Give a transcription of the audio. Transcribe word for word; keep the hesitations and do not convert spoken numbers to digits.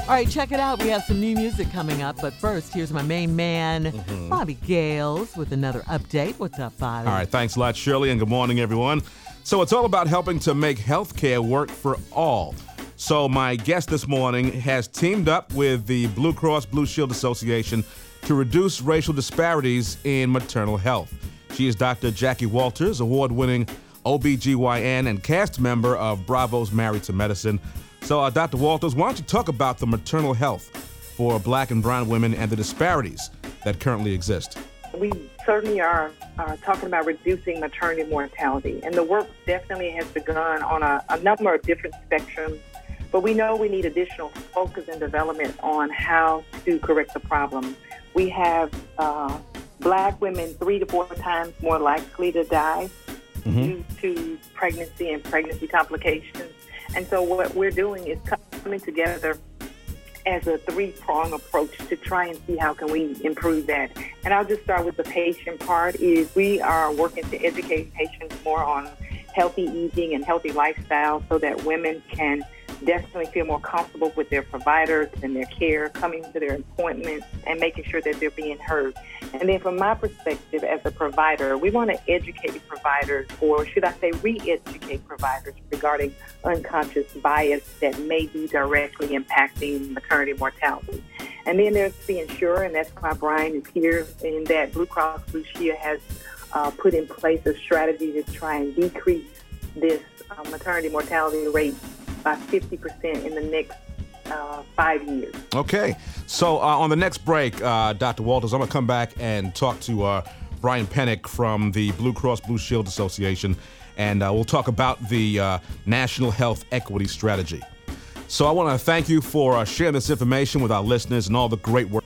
All right, check it out. We have some new music coming up. But first, here's my main man, mm-hmm. Bobby Gales, with another update. What's up, Bobby? All right, thanks a lot, Shirley, and good morning, everyone. So it's all about helping to make healthcare work for all. So my guest this morning has teamed up with the Blue Cross Blue Shield Association to reduce racial disparities in maternal health. She is Doctor Jackie Walters, award-winning O B G Y N and cast member of Bravo's Married to Medicine. So, uh, Doctor Walters, why don't you talk about the maternal health for Black and brown women and the disparities that currently exist? We certainly are uh, talking about reducing maternity mortality, and the work definitely has begun on a, a number of different spectrums, but we know we need additional focus and development on how to correct the problem. We have uh, Black women three to four times more likely to die mm-hmm. due to pregnancy and pregnancy complications. And so what we're doing is coming together as a three-prong approach to try and see how can we improve that. And I'll just start with the patient part. Is we are working to educate patients more on healthy eating and healthy lifestyle so that women can definitely feel more comfortable with their providers and their care, coming to their appointments and making sure that they're being heard. And then from my perspective as a provider, we want to educate providers, or should I say re-educate providers, regarding unconscious bias that may be directly impacting maternity mortality. And then there's the insurer, and that's why Brian is here, in that Blue Cross Blue Shield has uh, put in place a strategy to try and decrease this uh, maternity mortality rate by fifty percent in the next uh, five years. Okay. So uh, on the next break, uh, Doctor Walters, I'm going to come back and talk to uh, Brian Pennick from the Blue Cross Blue Shield Association, and uh, we'll talk about the uh, National Health Equity Strategy. So I want to thank you for uh, sharing this information with our listeners and all the great work